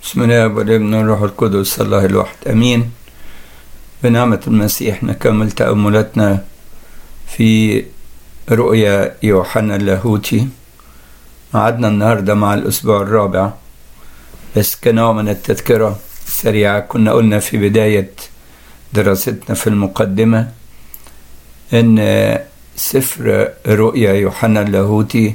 بسم الله والابن والروح القدس الله الواحد امين. بنعمة المسيح نكمل تأملاتنا في رؤيا يوحنا اللاهوتي. قعدنا النهاردة مع الأسبوع الرابع، بس كنوع من التذكرة سريعة كنا قلنا في بداية دراستنا في المقدمة إن سفر رؤيا يوحنا اللاهوتي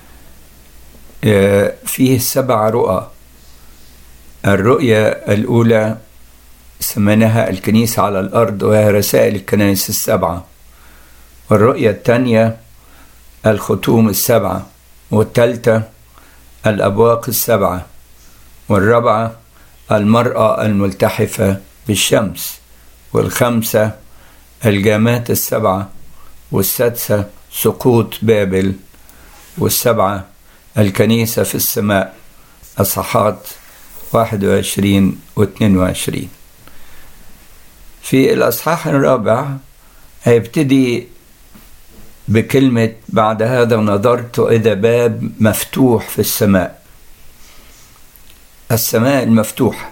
فيه 7 رؤى. الرؤية الأولى سميناها الكنيسة على الأرض، وهي رسائل الكنائس ال7. والرؤية الثانية الختوم ال7، والثالثة الأبواق ال7، والرابعة المرأة الملتحفة بالشمس، والخامسة الجامات ال7، والسادسة سقوط بابل، والسبعة الكنيسة في السماء، أصحاحات 21 و22. في الأصحاح الرابع هيبتدي بكلمة بعد هذا نظرت إذا باب مفتوح في السماء. السماء المفتوحة.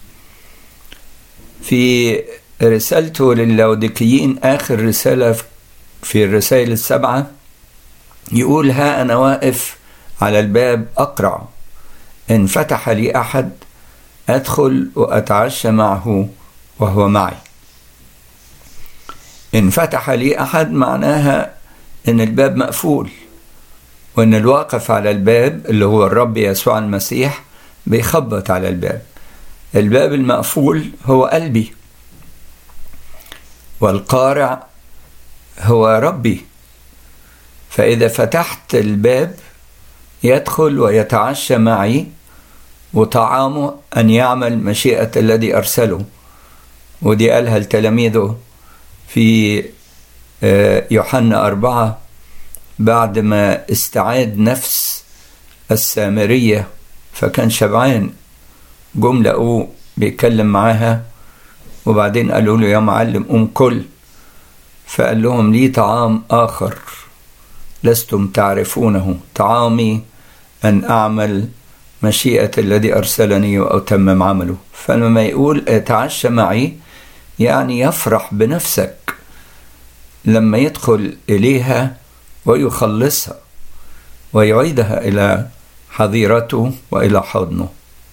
في رسالته للاوديكيين آخر رسالة في الرسائل ال7 يقول: ها أنا واقف على الباب أقرع، إن فتح لي أحد أدخل وأتعشى معه وهو معي. إن فتح لي أحد معناها إن الباب مقفول، وإن الواقف على الباب اللي هو الرب يسوع المسيح بيخبط على الباب. الباب المقفول هو قلبي، والقارع هو ربي. فإذا فتحت الباب يدخل ويتعشى معي، وطعامه أن يعمل مشيئة الذي أرسله. ودي قالها لتلاميذه في يوحنا 4 بعد ما استعاد نفس السامرية فكان شبعان. جم لقوه بيتكلم معاها، وبعدين قالوا له: يا معلم قم كل. فقال لهم: لي طعام آخر لستم تعرفونه، طعامي أن أعمل مشيئة الذي أرسلني وأتمم عمله. فلما يقول اتعشى معي يعني يفرح بنفسك لما يدخل إليها ويخلصها ويعيدها إلى حظيرته وإلى حضنه.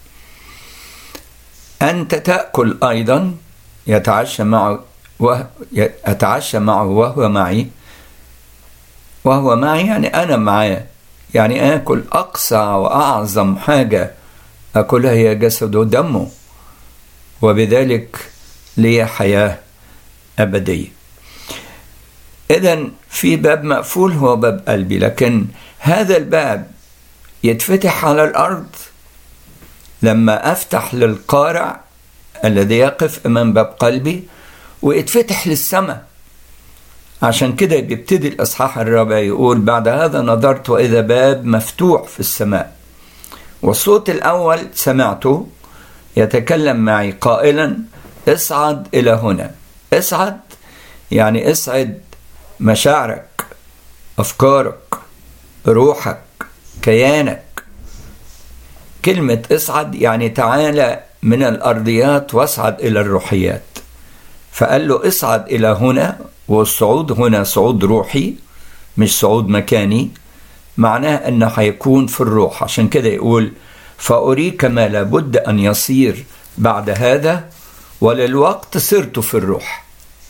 أنت تأكل أيضا، يتعشى معه أتعشى معه وهو معي. وهو معي يعني أنا معاه، يعني آكل أقصى وأعظم حاجة أكلها هي جسده ودمه، وبذلك لي حياة أبدية. إذن في باب مقفول هو باب قلبي، لكن هذا الباب يتفتح على الأرض لما أفتح للقارع الذي يقف أمام باب قلبي، ويتفتح للسماء. عشان كده بيبتدي الأصحاح الرابع يقول: بعد هذا نظرت وإذا باب مفتوح في السماء، والصوت الأول سمعته يتكلم معي قائلا: اصعد إلى هنا. اصعد يعني اصعد مشاعرك، أفكارك، روحك، كيانك. كلمة اصعد يعني تعالى من الأرضيات واصعد إلى الروحيات. فقال له: اصعد إلى هنا، والصعود هنا صعود روحي مش صعود مكاني، معناه أنه هيكون في الروح. عشان كده يقول: فأريك ما لابد أن يصير بعد هذا، وللوقت صرت في الروح.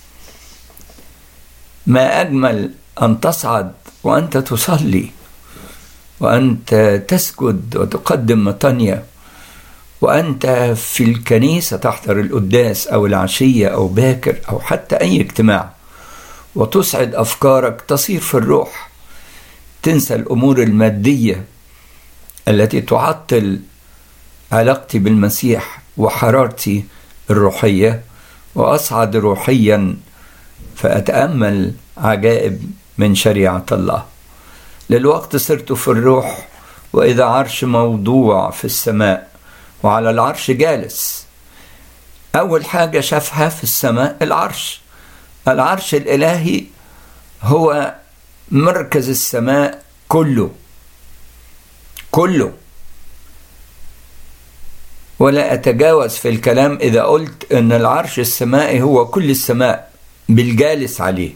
ما أجمل أن تصعد وأنت تصلي، وأنت تسجد وتقدم مطانية، وأنت في الكنيسة تحضر القداس أو العشية أو باكر أو حتى أي اجتماع، وتصعد أفكارك، تصير في الروح، تنسى الأمور المادية التي تعطل علاقتي بالمسيح وحرارتي الروحية، وأصعد روحيا فأتأمل عجائب من شريعة الله. للوقت صرت في الروح، وإذا عرش موضوع في السماء، وعلى العرش جالس. أول حاجة شافها في السماء العرش. العرش الإلهي هو مركز السماء كله. ولا أتجاوز في الكلام إذا قلت أن العرش السمائي هو كل السماء بالجالس عليه،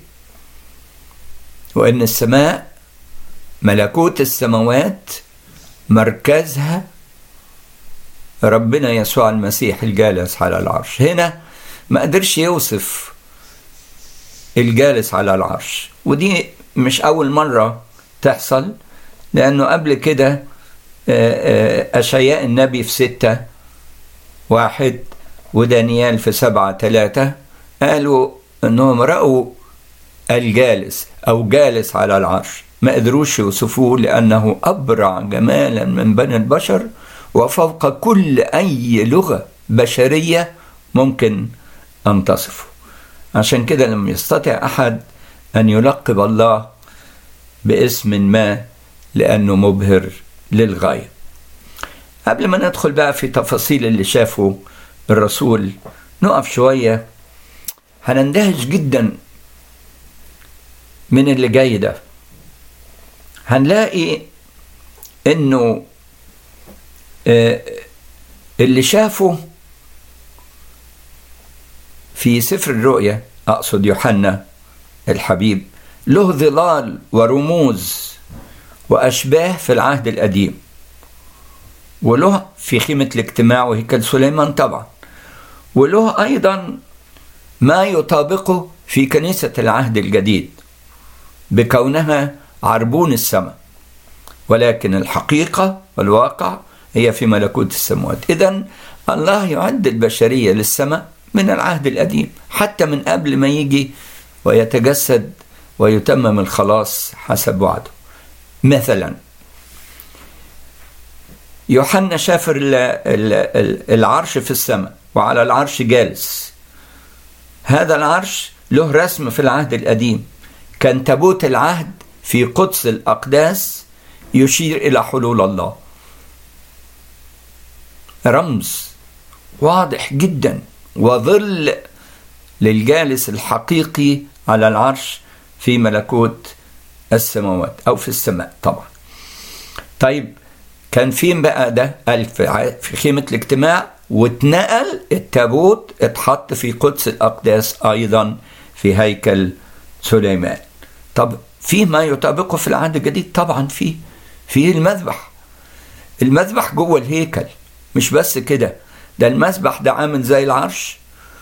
وأن السماء ملكوت السماوات مركزها ربنا يسوع المسيح الجالس على العرش. هنا ما قدرش يوصف الجالس على العرش، ودي مش أول مرة تحصل، لأنه قبل كده أشعياء النبي في 6:1 ودانيال في 7:3 قالوا أنهم رأوا الجالس أو جالس على العرش، ما قدروش يوصفوه لأنه أبرع جمالا من بني البشر وفوق كل أي لغة بشرية ممكن أن تصفه. عشان كده لم يستطع أحد أن يلقب الله باسم ما لأنه مبهر للغاية. قبل ما ندخل بقى في تفاصيل اللي شافه الرسول نقف شوية. هنندهش جدا من اللي جاي ده. هنلاقي انه اللي شافه في سفر الرؤيا، اقصد يوحنا الحبيب، له ظلال ورموز واشباه في العهد القديم، وله في خيمة الاجتماع وهيكل سليمان طبعا، وله ايضا ما يطابقه في كنيسة العهد الجديد بكونها عربون السماء، ولكن الحقيقة والواقع هي في ملكوت السماوات. إذن الله يعد البشرية للسماء من العهد القديم، حتى من قبل ما يجي ويتجسد ويتمم الخلاص حسب وعده. مثلا يوحنا شاف العرش في السماء وعلى العرش جالس. هذا العرش له رسم في العهد القديم، كان تابوت العهد في قدس الأقداس يشير إلى حلول الله، رمز واضح جدا وظل للجالس الحقيقي على العرش في ملكوت السماوات أو في السماء طبعا. طيب كان فين بقى ده؟ في خيمة الاجتماع، واتنقل التابوت اتحط في قدس الأقداس أيضا في هيكل سليمان. طب في ما يطابقه في العهد الجديد؟ طبعا في المذبح جوه الهيكل. مش بس كده، ده المذبح ده عامل زي العرش،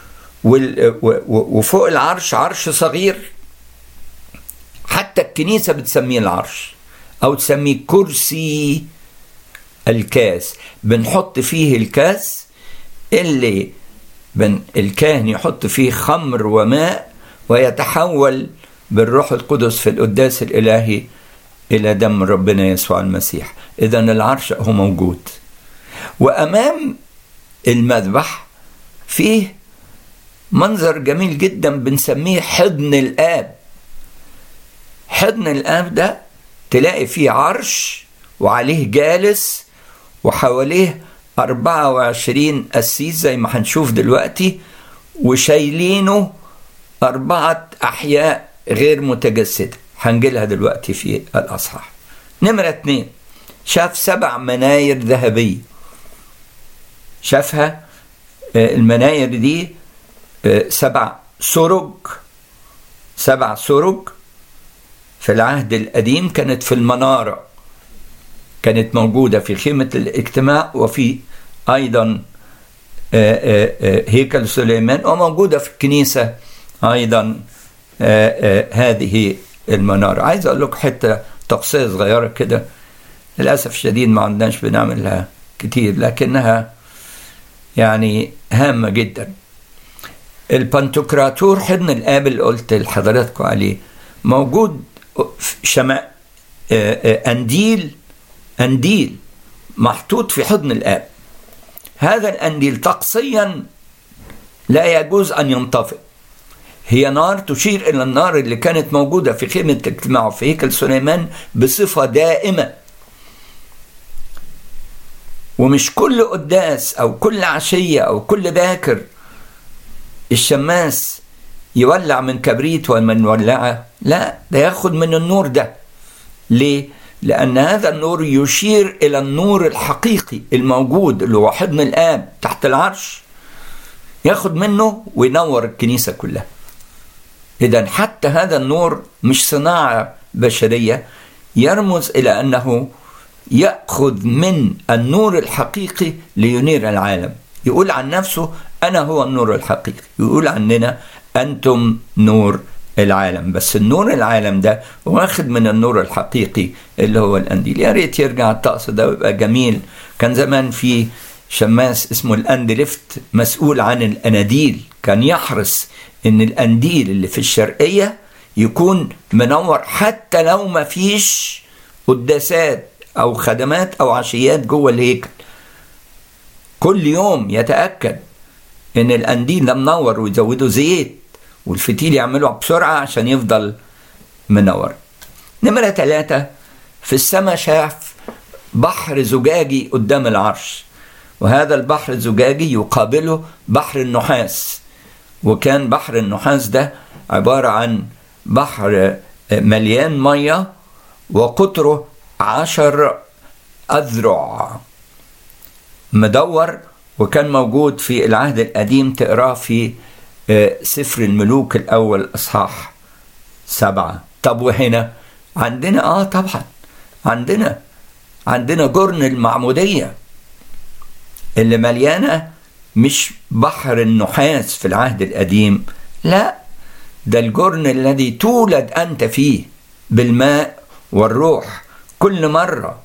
وفوق العرش عرش صغير، حتى الكنيسة بتسميه العرش أو تسميه كرسي الكاس. بنحط فيه الكاس اللي الكاهن يحط فيه خمر وماء ويتحول بالروح القدس في القداس الإلهي إلى دم ربنا يسوع المسيح. إذن العرش هو موجود، وأمام المذبح فيه منظر جميل جدا بنسميه حضن الآب. حضن الآب ده تلاقي فيه عرش وعليه جالس وحواليه 24 قسيس زي ما هنشوف دلوقتي، وشايلينه 4 أحياء غير متجسدة، هنجيلها دلوقتي في الأصحاح. نمرة 2، شاف 7 مناير ذهبية. شافها المناير دي 7 سرج. 7 سرج في العهد القديم كانت في المنارة، كانت موجودة في خيمة الاجتماع وفي أيضا هيكل سليمان، وموجودة في الكنيسة أيضا هذه المنارة. عايز أقول لك حتى تقصية صغيرة كده، للأسف الشديد ما عندناش بنعملها كتير، لكنها يعني هامة جدا. البنتوكراتور حضن الآب اللي قلت لحضراتكم عليه موجود شماء أنديل محطوط في حضن الآب. هذا الأنديل طقسيا لا يجوز أن ينطفئ، هي نار تشير إلى النار اللي كانت موجودة في خيمة الاجتماع في هيكل سليمان بصفة دائمة. ومش كل قداس أو كل عشية أو كل باكر الشماس يولع من كبريت ومن ولعة، لا، ده ياخد من النور ده. ليه؟ لأن هذا النور يشير إلى النور الحقيقي الموجود اللي هو حضن الآب تحت العرش، ياخد منه وينور الكنيسة كلها. إذن حتى هذا النور مش صناعة بشرية، يرمز إلى أنه يأخذ من النور الحقيقي لينير العالم. يقول عن نفسه أنا هو النور الحقيقي، يقول عننا أنتم نور العالم. بس النور العالم ده واخد من النور الحقيقي اللي هو الأنديل. يا ريت يرجع الطقس ده ويبقى جميل. كان زمان في شماس اسمه الأندلفت مسؤول عن الأناديل، كان يحرص إن الأنديل اللي في الشرقية يكون منور حتى لو ما فيش قداسات أو خدمات أو عشيات جوه الهيكل. كل يوم يتأكد إن الأنديل ده منور ويزودوا زيت والفتيل يعملوا بسرعة عشان يفضل منور. نمرة 3، في السماء شاف بحر زجاجي قدام العرش، وهذا البحر الزجاجي يقابله بحر النحاس. وكان بحر النحاس ده عبارة عن بحر مليان مية وقطره 10 أذرع مدور، وكان موجود في العهد القديم، تقراه في سفر الملوك الأول أصحاح 7. طب وهنا عندنا طبعا عندنا جرن المعمودية اللي مليانة مش بحر النحاس في العهد القديم، لا، ده الجرن الذي تولد أنت فيه بالماء والروح. كل مرة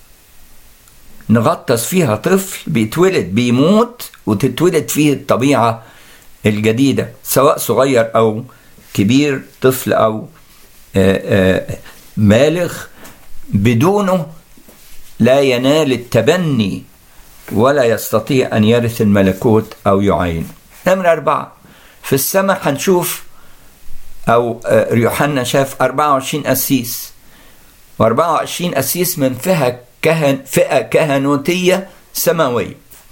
نغطس فيها طفل بيتولد بيموت وتتولد فيه الطبيعة الجديدة، سواء صغير أو كبير، طفل أو بالغ. بدونه لا ينال التبني ولا يستطيع أن يرث الملكوت أو يعين. نمرة 4، في السماء هنشوف أو يوحنا شاف 24 قسيس، و24 قسيس من فئة كهنوتية سماوية.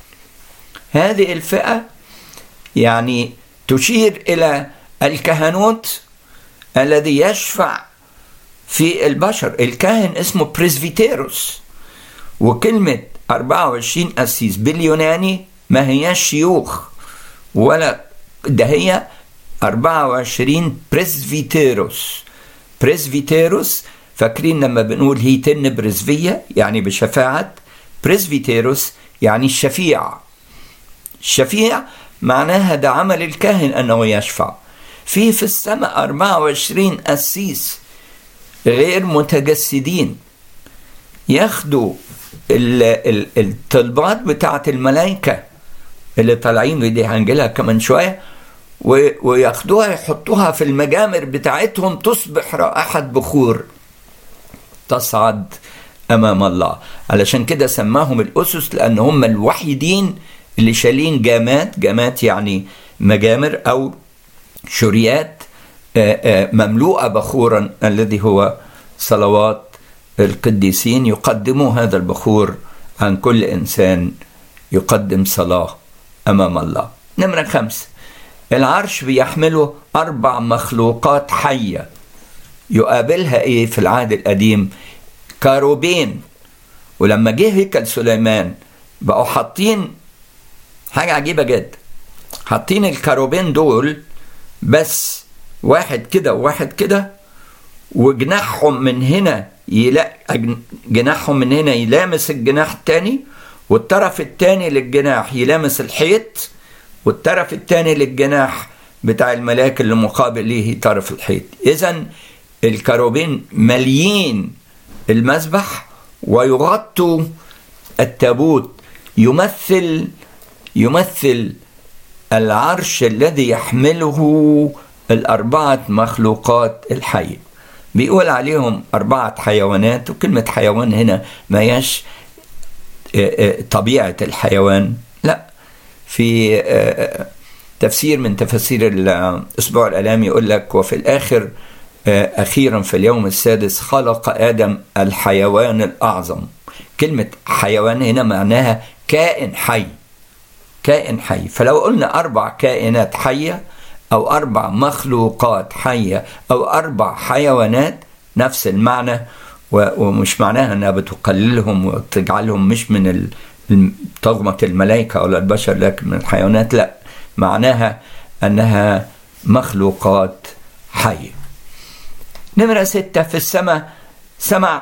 هذه الفئة يعني تشير إلى الكهنوت الذي يشفع في البشر. الكاهن اسمه بريسفيتيروس، وكلمة 24 قسيس باليوناني ما هي شيوخ، ولا ده هي 24 بريسفيتيروس. بريسفيتيروس فاكرين لما بنقول هيتن بريسفية يعني بشفاعة، بريسفيتيروس يعني الشفيع. الشفيع معناها ده عمل الكاهن أنه يشفع. في السماء 24 قسيس غير متجسدين ياخدوا الطلبات بتاعة الملائكة اللي طالعين ودي هنجيلها كمان شوية، وياخدوها يحطوها في المجامر بتاعتهم، تصبح رائحة بخور تصعد أمام الله. علشان كده سماهم الأسس، لأن هم الوحيدين اللي شالين جامات يعني مجامر أو شريات مملوءة بخورا الذي هو صلوات القديسين، يقدموا هذا البخور عن كل إنسان يقدم صلاة أمام الله. نمرة 5، العرش بيحمله 4 مخلوقات حية. يقابلها إيه في العهد القديم؟ كاروبين. ولما جه هيكل سليمان بقوا حاطين حاجة عجيبة جدا، حاطين الكاروبين دول بس واحد كده وواحد كده، وجناحهم من هنا جناحهم من هنا يلامس الجناح التاني، والطرف التاني للجناح يلامس الحيط، والطرف التاني للجناح بتاع الملاك اللي مقابل ليه طرف الحيط. إذن الكروبين مليين المذبح ويغطوا التابوت، يمثل العرش الذي يحمله 4 مخلوقات الحية. بيقول عليهم 4 حيوانات، وكلمة حيوان هنا ما يش طبيعة الحيوان، لا، في تفسير من تفسير الأسبوع الألامي يقول لك وفي الآخر أخيرا في اليوم السادس خلق آدم الحيوان الأعظم. كلمة حيوان هنا معناها كائن حي. فلو قلنا 4 كائنات حية أو 4 مخلوقات حية أو 4 حيوانات، نفس المعنى، ومش معناها أنها بتقللهم وتجعلهم مش من طغمة الملائكة ولا البشر لكن من الحيوانات، لا، معناها أنها مخلوقات حية. نمرة 6 في السماء سمع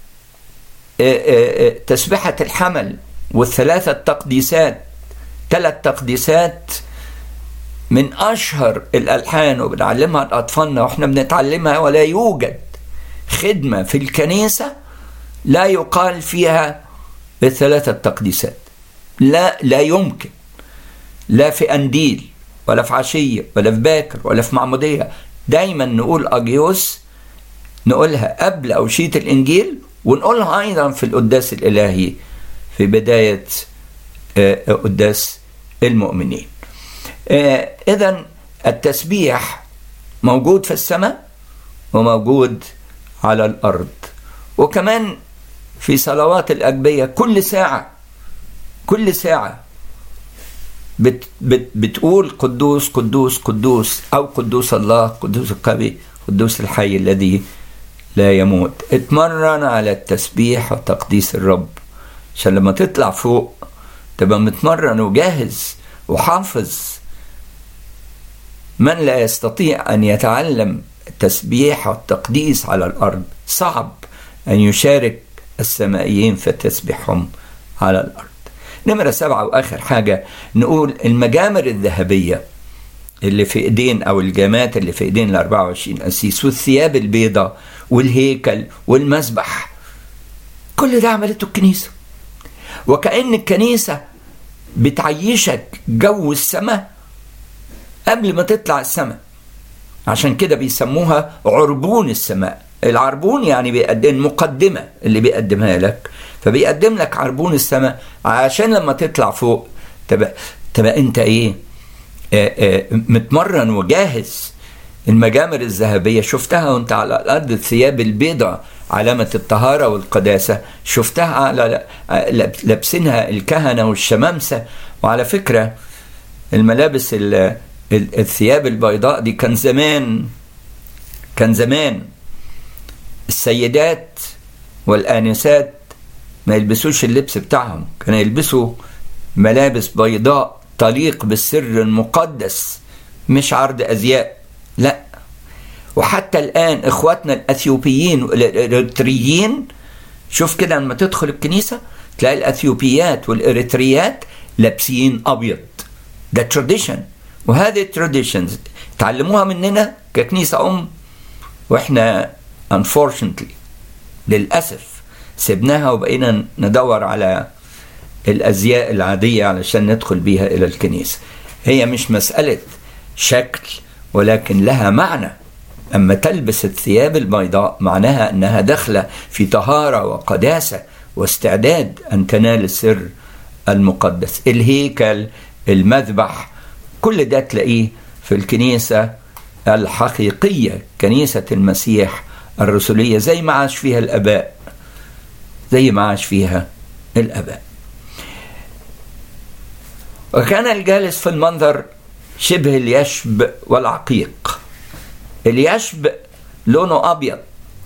تسبحة الحمل والثلاثة تقديسات، 3 تقديسات من أشهر الألحان وبنعلمها لأطفالنا وإحنا بنتعلمها، ولا يوجد خدمة في الكنيسة لا يقال فيها ال3 تقديسات، لا يمكن، لا في أنديل ولا في عشية ولا في باكر ولا في معمودية. دايما نقول أجيوس، نقولها قبل أوشية الإنجيل، ونقولها أيضا في القداس الإلهي في بداية قداس المؤمنين. إذن التسبيح موجود في السماء وموجود على الأرض، وكمان في صلوات الأجبية كل ساعة بتقول قدوس قدوس قدوس، أو قدوس الله، قدوس القوي، قدوس الحي الذي لا يموت. اتمرن على التسبيح وتقديس الرب عشان لما تطلع فوق تبقى متمرن وجاهز وحافظ. من لا يستطيع أن يتعلم التسبيح والتقديس على الأرض صعب أن يشارك السمائيين في تسبيحهم على الأرض. نمرة 7 وآخر حاجة نقول المجامر الذهبية اللي في إيدين، أو الجامات اللي في إيدين 24 قسيس، والثياب البيضاء والهيكل والمسبح، كل ده عملته الكنيسة، وكأن الكنيسة بتعيشك جو السماء قبل ما تطلع السماء. عشان كده بيسموها عربون السماء. العربون يعني بيقدم مقدمة اللي بيقدمها لك، فبيقدم لك عربون السماء عشان لما تطلع فوق تبقى انت متمرن وجاهز. المجامر الذهبية شفتها وانت على الأرض، الثياب البيضاء علامة الطهارة والقداسة، شفتها على لابسينها الكهنة والشمامسة. وعلى فكرة الملابس الثياب البيضاء دي كان زمان السيدات والآنسات ما يلبسوش اللبس بتاعهم، كانوا يلبسوا ملابس بيضاء تليق بالسر المقدس، مش عرض أزياء، لا. وحتى الآن إخواتنا الأثيوبيين والإريتريين، شوف كده لما تدخل الكنيسة تلاقي الأثيوبيات والإريتريات لابسين أبيض. ده تراديشن، وهذه التراديشنز تعلموها مننا ككنيسة وإحنا unfortunately للأسف سبناها وبقينا ندور على الأزياء العادية علشان ندخل بيها إلى الكنيسة. هي مش مسألة شكل ولكن لها معنى. أما تلبس الثياب البيضاء معناها أنها داخلة في طهارة وقداسة واستعداد أن تنال السر المقدس. الهيكل، المذبح، كل ده تلاقيه في الكنيسة الحقيقية، كنيسة المسيح الرسولية، زي ما عاش فيها الآباء. وكان الجالس في المنظر شبه اليشب والعقيق. اليشب لونه أبيض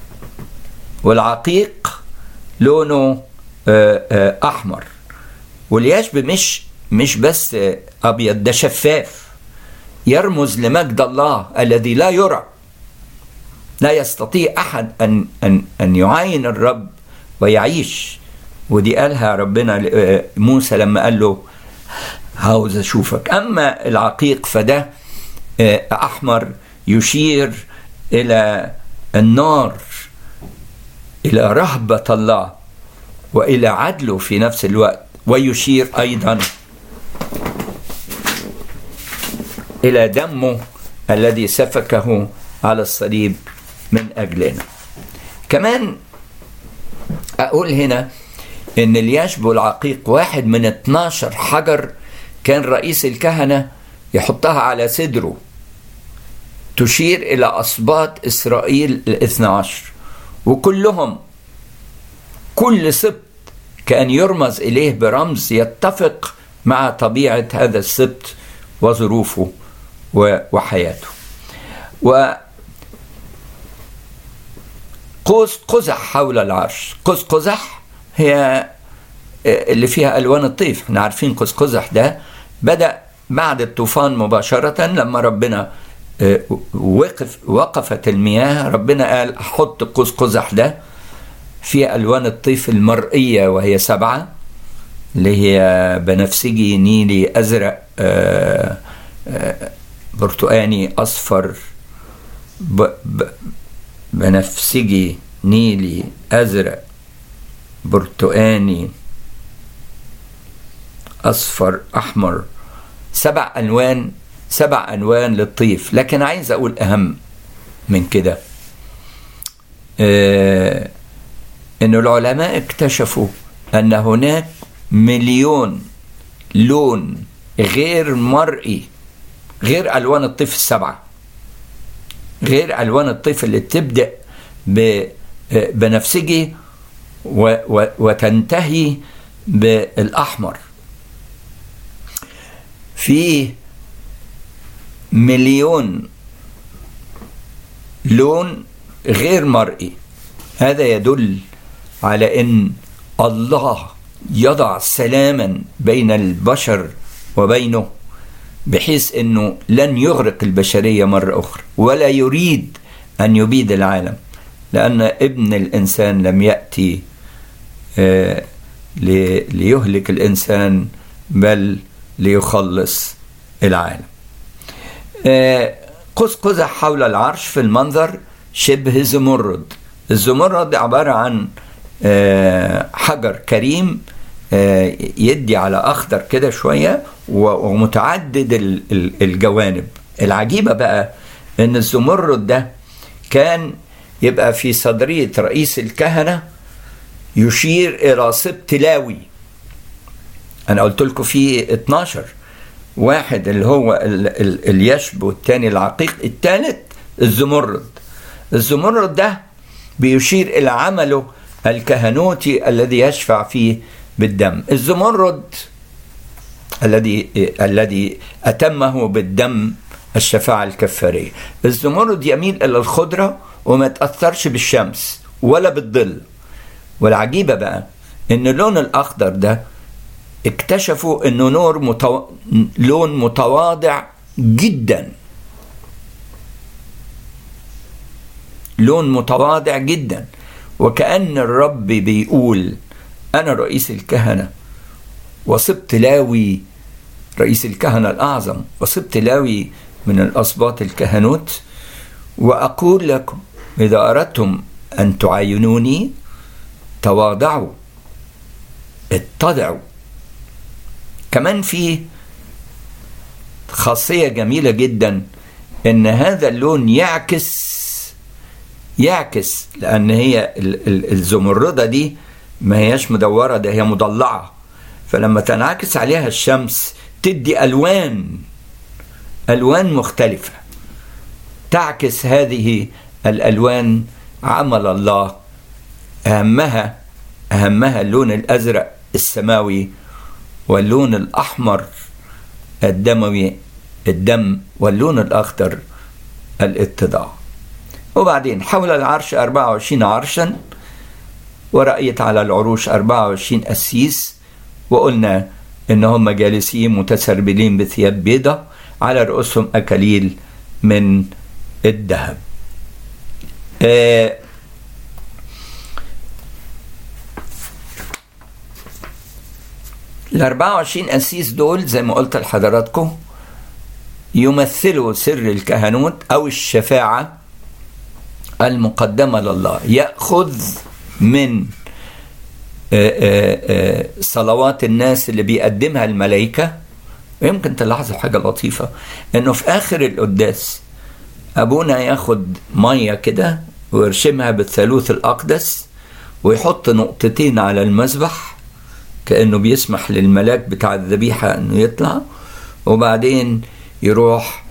والعقيق لونه أحمر. واليشب مش بس أبيض، ده شفاف، يرمز لمجد الله الذي لا يرى. لا يستطيع أحد أن يعاين الرب ويعيش. ودي قالها ربنا موسى لما قال له عاوز أشوفك. أما العقيق فده أحمر، يشير إلى النار، إلى رهبة الله وإلى عدله في نفس الوقت، ويشير أيضا إلى دمه الذي سفكه على الصليب من أجلنا. كمان أقول هنا إن اليشب والعقيق واحد من 12 حجر كان رئيس الكهنة يحطها على صدره، تشير إلى أسباط إسرائيل 12، وكلهم كل سبط كان يرمز إليه برمز يتفق مع طبيعة هذا السبط وظروفه وحياته. قوس قزح حول العرش. قوس قزح هي اللي فيها ألوان الطيف. احنا عارفين قوس قزح ده بدأ بعد الطوفان مباشرة، لما ربنا وقفت المياه، ربنا قال أحط قوس قزح ده فيها ألوان الطيف المرئية، وهي 7، اللي هي بنفسجي، نيلي، أزرق، برتقاني، أصفر، بنفسجي، نيلي، أزرق، برتقاني، أصفر، أحمر. 7 ألوان، 7 ألوان للطيف. لكن عايز أقول أهم من كده، إنه العلماء اكتشفوا أن هناك 1,000,000 لون غير مرئي، غير ألوان الطيف 7، غير ألوان الطيف اللي تبدأ بنفسجي وتنتهي بالأحمر. في 1,000,000 لون غير مرئي. هذا يدل على أن الله يضع سلاما بين البشر وبينه، بحيث أنه لن يغرق البشرية مرة أخرى، ولا يريد أن يبيد العالم، لأن ابن الإنسان لم يأتي ليهلك الإنسان، بل ليخلص العالم. قوس قزح حول العرش في المنظر شبه زمرد. الزمرد عبارة عن حجر كريم يدي على أخضر كده شوية، ومتعدد الجوانب. العجيبة بقى أن الزمرد ده كان يبقى في صدرية رئيس الكهنة، يشير إلى سبط لاوي. أنا قلت لكم في 12 واحد، اللي هو اليشب، والتاني العقيق، الثالث الزمرد. الزمرد ده بيشير إلى عمله الكهنوتي الذي يشفع فيه بالدم. الزمرد الذي أتمه بالدم الشفاعة الكفارية. الزمرد يميل إلى الخضرة وما تأثرش بالشمس ولا بالظل. والعجيبة بقى إن اللون الأخضر ده اكتشفوا إنه لون متواضع جدا، لون متواضع جدا، وكأن الرب بيقول أنا رئيس الكهنة وسبط لاوي، رئيس الكهنة الأعظم، وسبط لاوي من الأسباط الكهنوت، وأقول لكم إذا أردتم أن تعاينوني تواضعوا، اتضعوا. كمان في خاصية جميلة جدا، إن هذا اللون يعكس، لأن هي الزمردة دي ما هياش مدورة، ده هي مضلعة، فلما تنعكس عليها الشمس تدي ألوان مختلفة، تعكس هذه الألوان عمل الله. أهمها اللون الأزرق السماوي، واللون الأحمر الدموي الدم، واللون الأخضر الاتضاع. وبعدين حول العرش 24 عرشا، ورأيت على العروش 24 قسيس، وقلنا إنهم جالسين متسربلين بثياب بيضة، على رؤوسهم أكاليل من الذهب. 24 قسيس دول زي ما قلت لحضراتكم يمثلوا سر الكهنوت أو الشفاعة المقدمة لله. يأخذ من صلوات الناس اللي بيقدمها الملائكة. ويمكن تلاحظوا حاجة لطيفة، إنه في آخر القداس أبونا ياخد مية كده ويرشمها بالثالوث الأقدس، ويحط نقطتين على المذبح كأنه بيسمح للملاك بتاع الذبيحة أنه يطلع، وبعدين يروح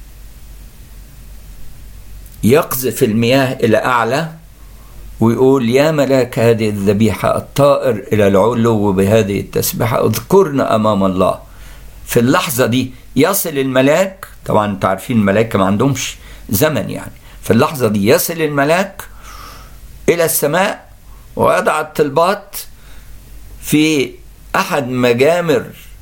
يقذف المياه إلى أعلى ويقول يا ملاك هذه الذبيحة الطائر إلى العلو بهذه التسبيحة اذكرنا أمام الله. في اللحظة دي يصل الملاك، طبعا تعرفين الملائكة ما عندهمش زمن يعني، في اللحظة دي يصل الملاك إلى السماء ويضع الطلبات في أحد مجامر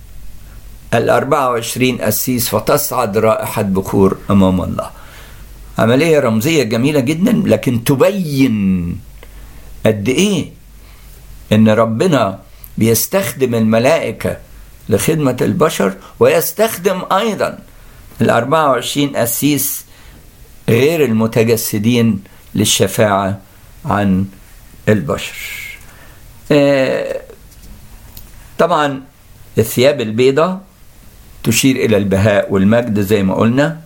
24 قسيس فتصعد رائحة بخور أمام الله. عملية رمزية جميلة جدا، لكن تبين قد إيه إن ربنا بيستخدم الملائكة لخدمة البشر، ويستخدم أيضا 24 قسيس غير المتجسدين للشفاعة عن البشر. طبعا الثياب البيضاء تشير إلى البهاء والمجد زي ما قلنا.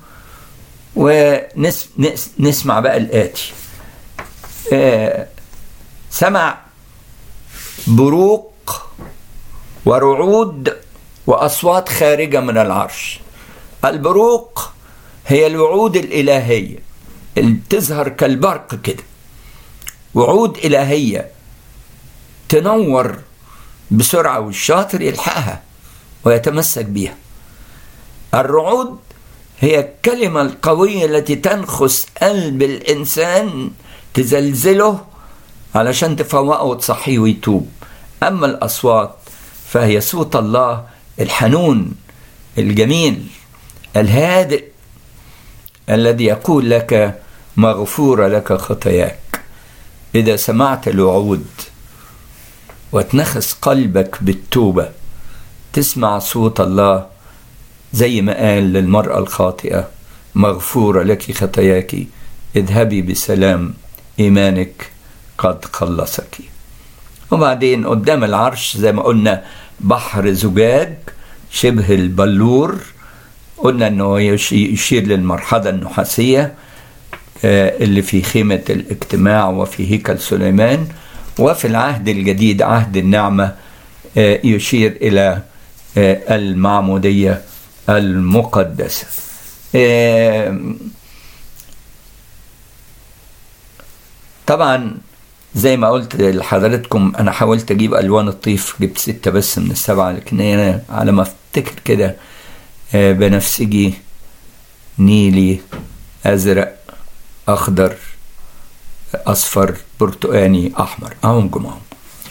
ونسمع بقى الآتي. سمع بروق ورعود وأصوات خارجة من العرش. البروق هي الوعود الإلهية اللي بتظهر كالبرق كده، وعود إلهية تنور بسرعة والشاطر يلحقها ويتمسك بيها. الرعود هي الكلمة القوية التي تنخس قلب الإنسان، تزلزله علشان تفوقه وتصحيه ويتوب. أما الأصوات فهي صوت الله الحنون الجميل الهادئ الذي يقول لك مغفورة لك خطاياك. إذا سمعت الوعود وتنخس قلبك بالتوبة، تسمع صوت الله زي ما قال للمرأة الخاطئة مغفورة لك خطاياك، اذهبي بسلام، إيمانك قد خلصك. وبعدين قدام العرش زي ما قلنا بحر زجاج شبه البلور، قلنا أنه يشير للمرحلة النحاسية اللي في خيمة الاجتماع وفي هيكل سليمان. وفي العهد الجديد عهد النعمة يشير إلى المعمودية المقدسة. طبعا زي ما قلت لحضراتكم أنا حاولت أجيب ألوان الطيف، جبت 6 بس من 7، لكن أنا على ما افتكر كده بنفسجي، نيلي، أزرق، أخضر، أصفر، برتقاني، أحمر، أهم جمعهم.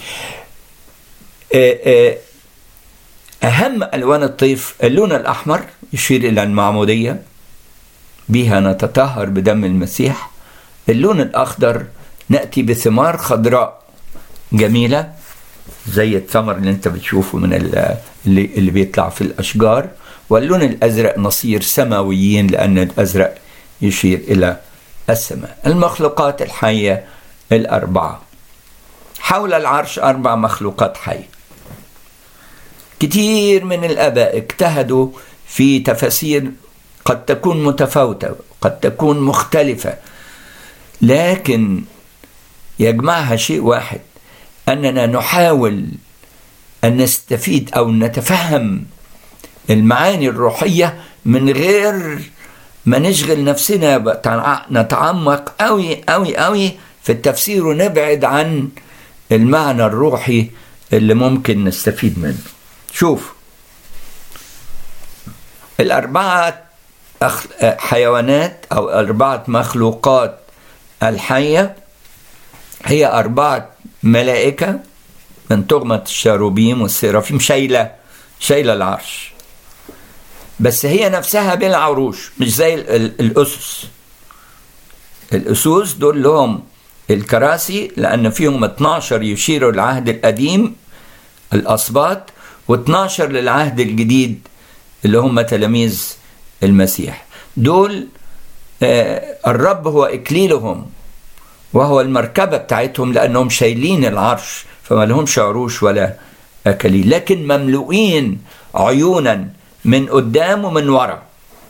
أهم ألوان الطيف اللون الأحمر يشير إلى المعمودية، بها نتطهر بدم المسيح. اللون الأخضر نأتي بثمار خضراء جميلة زي الثمر اللي انت بتشوفه من اللي بيطلع في الأشجار. واللون الأزرق نصير سماويين، لأن الأزرق يشير إلى السماء. المخلوقات الحية الأربعة. حول العرش 4 مخلوقات حية. كتير من الآباء اجتهدوا في تفاسير قد تكون متفاوتة قد تكون مختلفة، لكن يجمعها شيء واحد، أننا نحاول أن نستفيد أو نتفهم المعاني الروحية من غير ما نشغل نفسنا نتعمق قوي قوي قوي في التفسير ونبعد عن المعنى الروحي اللي ممكن نستفيد منه. شوف، 4 حيوانات أو 4 مخلوقات الحية هي 4 ملائكة من تغمة الشاروبيم والسيرافيم شايلة العرش، بس هي نفسها بلا عروش، مش زي الأسوس دول لهم الكراسي، لأن فيهم 12 يشيروا للعهد القديم الأسباط، و12 للعهد الجديد اللي هم تلاميذ المسيح. دول الرب هو إكليلهم وهو المركبة بتاعتهم، لأنهم شايلين العرش، فما لهمش عروش ولا أكليل، لكن مملوئين عيونا من قدام ومن ورا.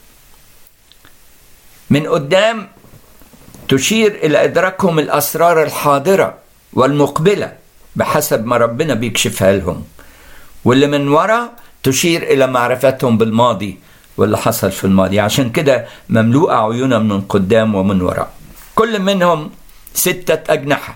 من قدام تشير إلى إدراكهم الأسرار الحاضرة والمقبلة بحسب ما ربنا بيكشفها لهم، واللي من ورا تشير إلى معرفتهم بالماضي واللي حصل في الماضي. عشان كده مملوءة عيونا من قدام ومن وراء. كل منهم 6 أجنحة.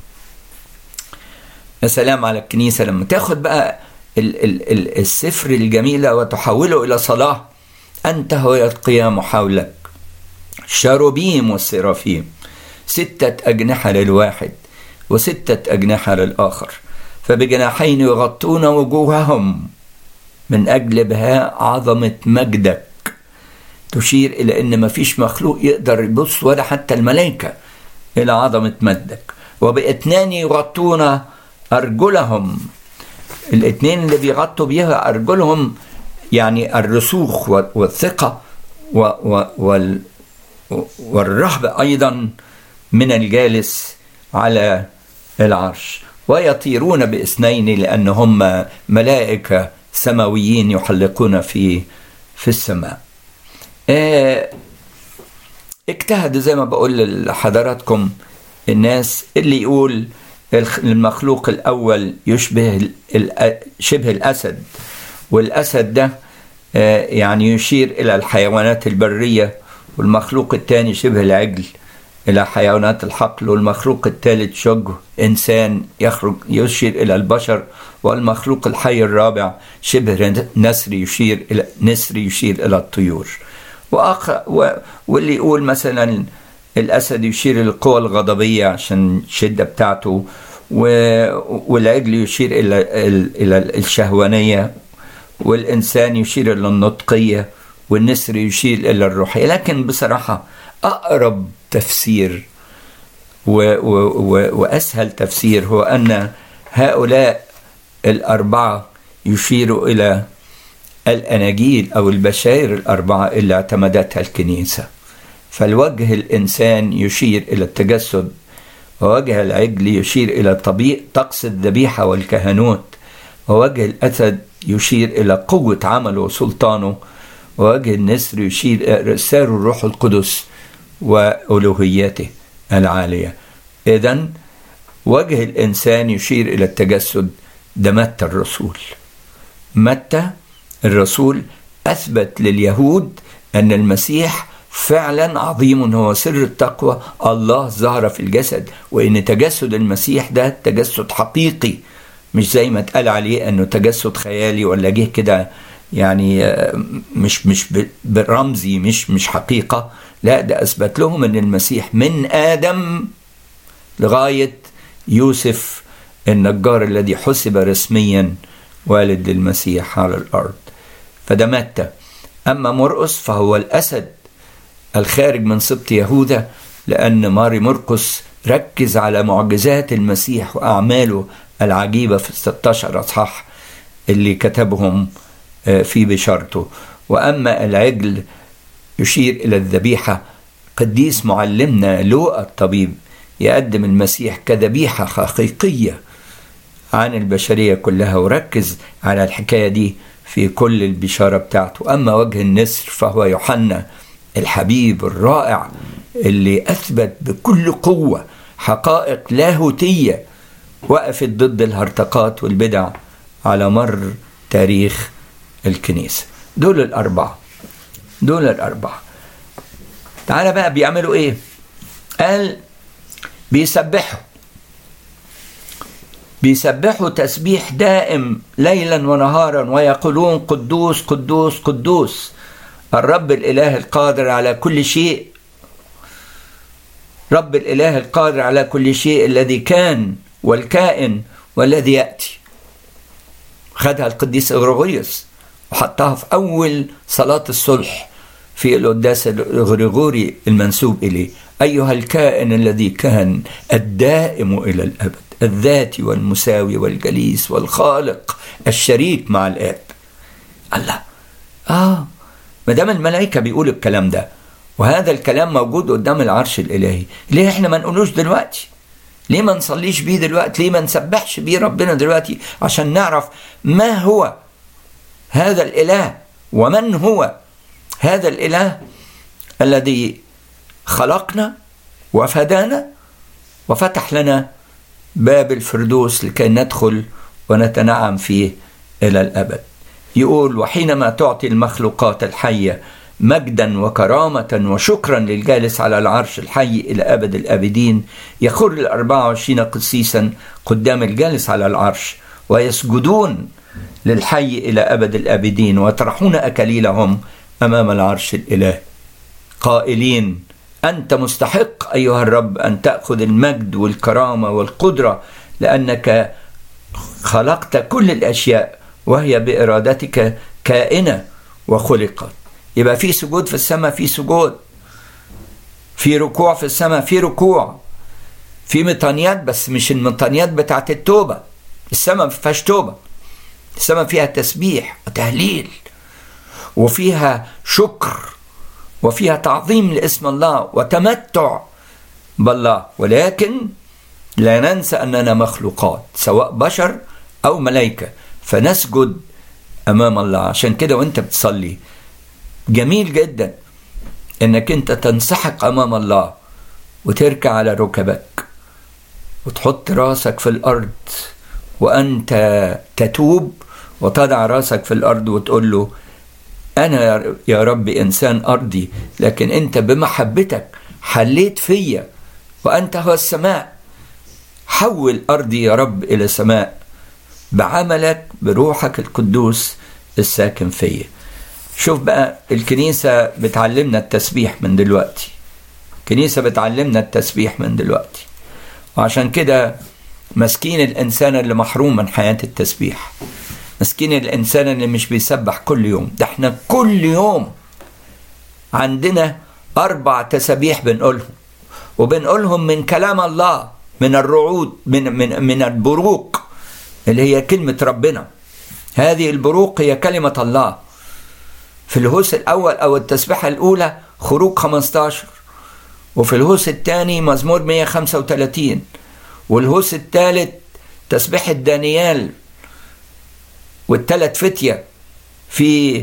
يا سلام على الكنيسة لما تاخد بقى السفر الجميلة وتحوله إلى صلاة. أنت هو القيام حولك، شاروبيم والسرافيم، 6 أجنحة للواحد، و6 أجنحة للآخر، فبجناحين يغطون وجوههم من أجل بهاء عظمة مجدك. تشير إلى أن ما فيش مخلوق يقدر يبص ولا حتى الملائكة إلى عظمة مجدك. وب2 يغطون أرجلهم، ال2 اللي بيغطوا بيها أرجلهم يعني الرسوخ والثقة والرهبة أيضا من الجالس على العرش. ويطيرون ب2 لأنهم ملائكة سماويين يحلقون في السماء. اجتهدوا زي ما بقول لحضراتكم الناس اللي يقول المخلوق الأول يشبه شبه الأسد، والأسد ده يعني يشير إلى الحيوانات البرية، والمخلوق الثاني شبه العجل إلى حيوانات الحقل، والمخلوق الثالث شبه إنسان يشير إلى البشر، والمخلوق الحي الرابع شبه نسر يشير إلى الطيور. واللي يقول مثلا الأسد يشير إلى القوى الغضبية عشان الشدة بتاعته، والعجل يشير إلى الشهوانية، والإنسان يشير إلى النطقية، والنسر يشير إلى الروحية. لكن بصراحة أقرب تفسير وأسهل تفسير هو أن هؤلاء الأربعة يشيروا إلى الأناجيل أو البشائر الأربعة اللي اعتمدتها الكنيسة. فالوجه الإنسان يشير إلى التجسد، ووجه العجل يشير إلى طقس الذبيحة والكهنوت، ووجه الأسد يشير إلى قوة عمله وسلطانه، ووجه النسر يشير إلى إرسال الروح القدس وألوهيته العالية. إذن وجه الإنسان يشير إلى التجسد. ده متى الرسول. متى الرسول أثبت لليهود أن المسيح فعلا عظيم، هو سر التقوى، الله ظهر في الجسد، وإن تجسد المسيح ده تجسد حقيقي، مش زي ما اتقال عليه أنه تجسد خيالي ولا جه كده يعني مش بالرمزي، مش حقيقة. لا، ده أثبت لهم أن المسيح من آدم لغاية يوسف النجار الذي حسب رسميا والد للمسيح على الأرض. فده متى. أما مرقس فهو الأسد الخارج من سبط يهوذا، لأن ماري مرقس ركز على معجزات المسيح وأعماله العجيبة في 16 أصحاح اللي كتبهم في بشارته. وأما العجل يشير إلى الذبيحة. قديس معلمنا لوقا الطبيب يقدم المسيح كذبيحة حقيقية عن البشرية كلها، وركز على الحكاية دي في كل البشارة بتاعته. أما وجه النسر فهو يوحنا الحبيب الرائع اللي أثبت بكل قوة حقائق لاهوتية وقفت ضد الهرطقات والبدع على مر تاريخ الكنيسة. دول الأربعة. تعالى بقى بيعملوا إيه؟ قال بيسبحوا تسبيح دائم ليلا ونهارا، ويقولون قدوس قدوس قدوس الرب الإله القادر على كل شيء، رب الإله القادر على كل شيء، الذي كان والكائن والذي يأتي. خدها القديس غريغوريوس وحطها في أول صلاة الصلح في القداس الغريغوري المنسوب إليه: أيها الكائن الذي كان، الدائم إلى الأبد، الذاتي والمساوي والجليس والخالق الشريك مع الآب. الله، ما دام الملائكة بيقولوا الكلام ده، وهذا الكلام موجود قدام العرش الإلهي، ليه احنا ما نقولوش دلوقتي؟ ليه ما نصليش بيه دلوقتي؟ ليه ما نسبحش بيه ربنا دلوقتي عشان نعرف ما هو هذا الإله، ومن هو هذا الإله الذي خلقنا وفدانا وفتح لنا باب الفردوس لكي ندخل ونتنعم فيه إلى الأبد. يقول: وحينما تعطي المخلوقات الحية مجدا وكرامة وشكرا للجالس على العرش الحي إلى أبد الآبدين، يخر 24 قسيسا قدام الجالس على العرش ويسجدون للحي إلى أبد الآبدين، ويطرحون أكاليلهم أمام العرش الإله قائلين: أنت مستحق أيها الرب أن تأخذ المجد والكرامة والقدرة، لأنك خلقت كل الأشياء وهي بإرادتك كائنة وخلقت. يبقى في سجود في السماء، في سجود، في ركوع في السماء، في ركوع، في مطانيات، بس مش المطانيات بتاعت التوبة. السماء ما فيهاش توبة، السماء فيها تسبيح وتهليل، وفيها شكر، وفيها تعظيم لاسم الله وتمتع بالله. ولكن لا ننسى أننا مخلوقات، سواء بشر أو ملائكة، فنسجد أمام الله. عشان كده وانت بتصلي جميل جدا انك انت تنسحق أمام الله وتركع على ركبك وتحط راسك في الأرض، وأنت تتوب وتضع راسك في الأرض وتقول له أنا يا رب إنسان أرضي، لكن أنت بمحبتك حليت فيا، وأنت هو السماء. حول أرضي يا رب إلى سماء بعملك بروحك القدوس الساكن فيا. شوف بقى، الكنيسة بتعلمنا التسبيح من دلوقتي، الكنيسة بتعلمنا التسبيح من دلوقتي. وعشان كده مسكين الإنسان اللي محروم من حياة التسبيح، مسكين الإنسان اللي مش بيسبح كل يوم. ده احنا كل يوم عندنا 4 تسبيح بنقولهم، وبنقولهم من كلام الله، من الرعود، من البروق اللي هي كلمة ربنا. هذه البروق هي كلمة الله. في الهوس الأول أو التسبيحة الأولى خروج 15، وفي الهوس الثاني مزمور 135، والهوس الثالث تسبيحة دانيال والثلاث فتية في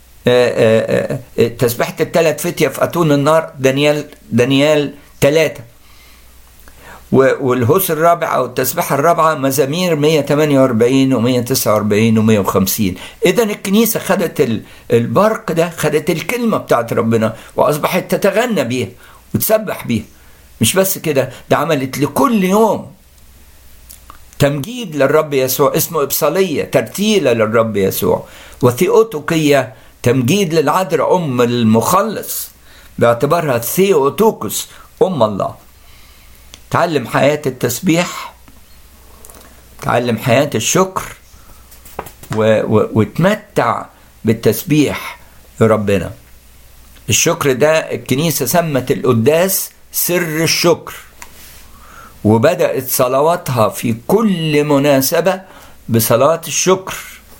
تسبيحة الثلاث فتية في أتون النار، دانيال 3. والهوس الرابع أو التسبيحة الرابعة مزامير 148 و149 و150. إذا الكنيسة خدت البرق ده، خدت الكلمة بتاعت ربنا وأصبحت تتغنى بيها وتسبح بيها. مش بس كده، ده عملت لكل يوم تمجيد للرب يسوع، اسمه إبصالية، ترتيلة للرب يسوع، وثيوتوكية، تمجيد للعذراء أم المخلص، باعتبارها ثيوتوكس أم الله. تعلم حياة التسبيح، تعلم حياة الشكر، وتمتع بالتسبيح لربنا. الشكر ده الكنيسة سمت القداس سر الشكر، وبدأت صلواتها في كل مناسبة بصلاة الشكر،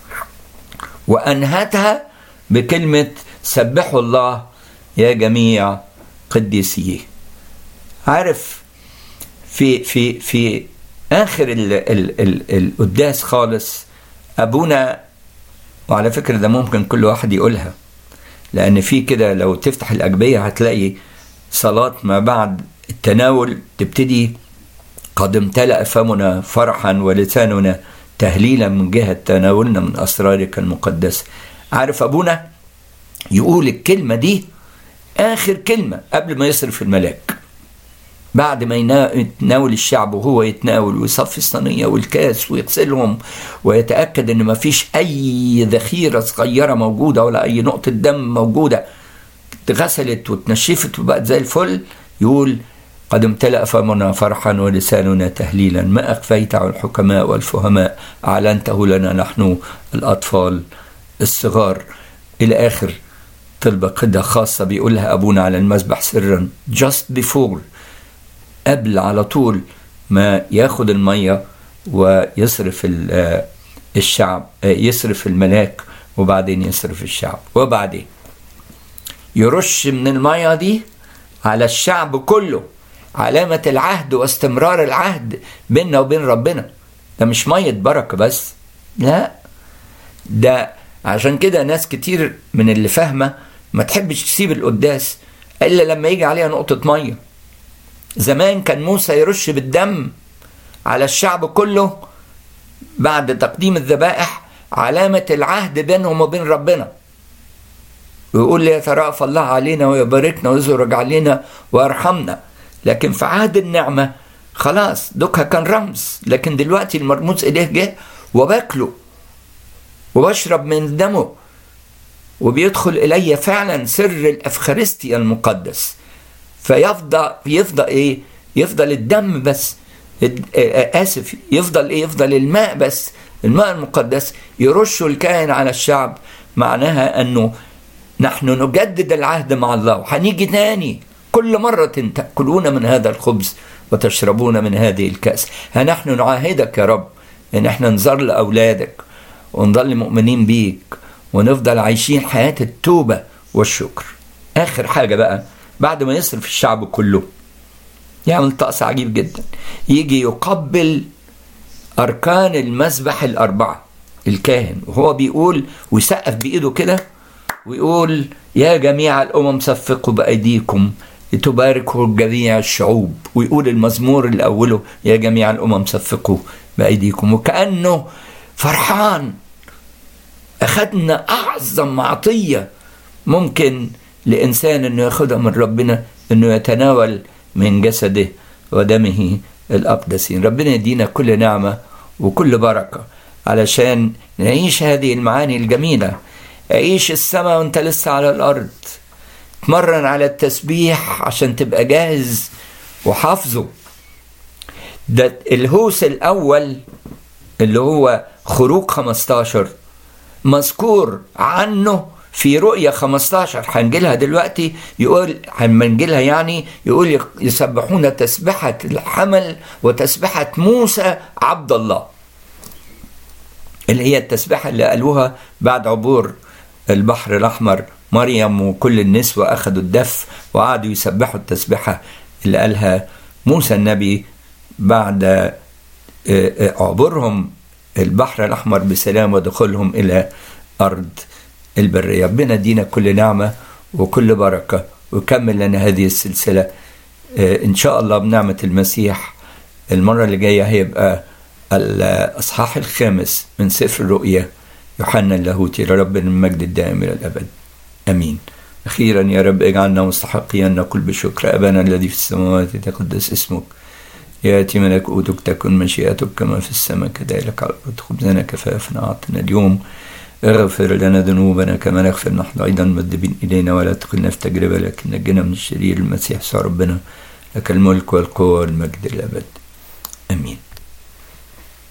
وأنهتها بكلمة سبحوا الله يا جميع قديسيه. عارف في آخر القداس خالص أبونا، وعلى فكرة ده ممكن كل واحد يقولها، لأن في كده لو تفتح الأجبية هتلاقي صلاة ما بعد التناول تبتدي قد امتلأ فمنا فرحا ولساننا تهليلا من جهة تناولنا من أسرارك المقدسة. عارف أبونا يقول الكلمة دي آخر كلمة قبل ما يصرف الملاك، بعد ما يتناول الشعب، وهو يتناول ويصفي الصينية والكاس ويغسلهم ويتأكد ان ما فيش اي ذخيرة صغيرة موجودة ولا اي نقطة دم موجودة، اتغسلت وتنشفت وبقت زي الفل. يقول قد امتلأ فمنا فرحا ولساننا تهليلا، ما أخفيت عن الحكماء والفهماء أعلنته لنا نحن الأطفال الصغار. إلى آخر طلبة قدة خاصة بيقولها أبونا على المسبح سرا just before، قبل على طول ما ياخد المية ويصرف الشعب، يصرف الملاك وبعدين يصرف الشعب، وبعدين يرش من المية دي على الشعب كله، علامة العهد واستمرار العهد بيننا وبين ربنا. ده مش مية بركة بس، لا، ده عشان كده ناس كتير من اللي فاهمة ما تحبش تسيب القداس إلا لما يجي عليها نقطة مية. زمان كان موسى يرش بالدم على الشعب كله بعد تقديم الذبائح، علامة العهد بينهم وبين ربنا، ويقول لي يترأف الله علينا ويباركنا ويزرج علينا ويرحمنا. لكن في عهد النعمة خلاص دوكها كان رمز، لكن دلوقتي المرموز إليه جه وباكله وبشرب من دمه، وبيدخل إلي فعلا سر الأفخارستيا المقدس. فيفضل إيه؟ يفضل الدم بس، آسف، يفضل إيه؟ يفضل الماء بس، الماء المقدس يرشه الكاهن على الشعب. معناها أنه نحن نجدد العهد مع الله، وحنيجي تاني كل مرة تأكلون من هذا الخبز وتشربون من هذه الكأس. نحن نعاهدك يا رب ان احنا نظل لأولادك ونظل مؤمنين بيك ونفضل عايشين حياة التوبة والشكر. آخر حاجة بقى، بعد ما يصرف الشعب كله يعمل طقس عجيب جدا، يجي يقبل أركان المذبح الأربعة الكاهن، وهو بيقول ويسقف بإيده كده ويقول: يا جميع الأمم صفقوا بأيديكم لتباركوا جميع الشعوب. ويقول المزمور اللي أوله: يا جميع الأمم صفقوا بأيديكم. وكأنه فرحان، أخذنا أعظم عطية ممكن لإنسان أنه يأخذها من ربنا، أنه يتناول من جسده ودمه الأقدسين. ربنا يدينا كل نعمة وكل بركة علشان نعيش هذه المعاني الجميلة. عيش السماء وانت لسه على الأرض، تمرن على التسبيح عشان تبقى جاهز وحافظه. ده الهوس الأول اللي هو خروج 15 مذكور عنه في رؤية 15، هنجيلها دلوقتي. يقول هنجيلها يعني يقول: يسبحون تسبحة الحمل وتسبحة موسى عبد الله، اللي هي التسبحة اللي قالوها بعد عبور البحر الأحمر. مريم وكل النسوة أخذوا الدف وقعدوا يسبحوا التسبحة اللي قالها موسى النبي بعد عبورهم البحر الأحمر بسلام ودخولهم إلى أرض البرية. ربنا دينا كل نعمة وكل بركة، وكمل لنا هذه السلسلة إن شاء الله بنعمة المسيح. المرة اللي جاية هيبقى الأصحاح 5 من سفر الرؤيا يوحنا اللاهوتي، لرب المجد الدائم إلى الأبد، أمين. أخيرا يا رب اجعلنا مستحقين أن نقول بشكر: أبانا الذي في السماوات يتقدس اسمك، يأتي ملكوتك، تكن مشيئتك كما في السماء كذلك على الأرض. خبزنا كفافنا أعطنا اليوم، اغفر لنا ذنوبنا كما نغفر نحن أيضا المذنبين إلينا، ولا تدخلنا في تجربة لكن نجنا من الشرير. المسيح ربنا، لك الملك والقوة والمجد الأبد.